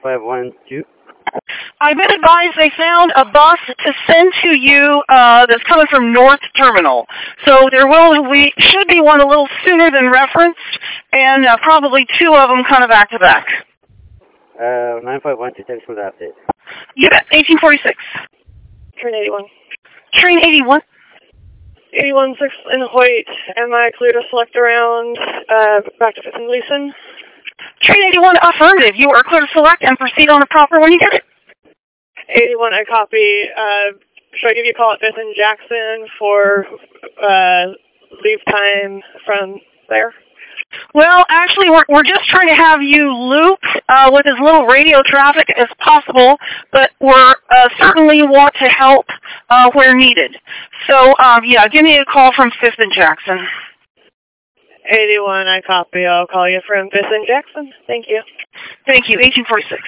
9512. I've been advised they found a bus to send to you that's coming from North Terminal. So should be one a little sooner than referenced, and probably two of them kind of back to back. 9512, thanks for the update. You bet. 1846. Train 81. Train 81. 81-6 in Hoyt. Am I clear to select around back to 5th and Gleason? Train 81, affirmative. You are clear to select and proceed on the proper when you get it. 81, I copy. Should I give you a call at 5th and Jackson for leave time from there? Well, actually, we're just trying to have you loop with as little radio traffic as possible, but we're certainly want to help where needed. So, yeah, give me a call from 5th and Jackson. 81, I copy. I'll call you from 5th and Jackson. Thank you. Thank you. 1846.